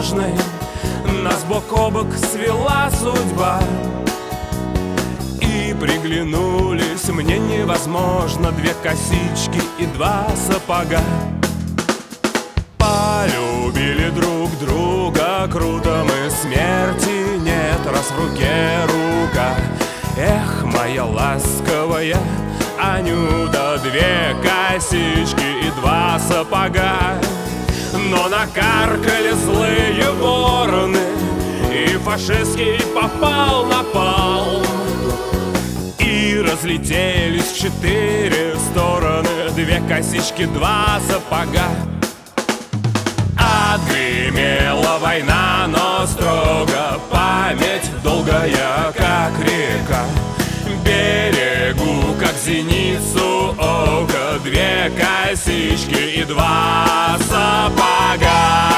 возможной нас бок о бок свела судьба. И приглянулись мне невозможно две косички и два сапога. Полюбили друг друга круто мы, смерти нет, раз в руке рука. Эх, моя ласковая Анюта, две косички и два сапога. Но накаркали злые вороны, и фашистский попал на пал. И разлетелись в четыре стороны две косички, два сапога. Отгремела война, но строго память долгая, как река. Берегу, как зеницу ока, две косички и два сапога.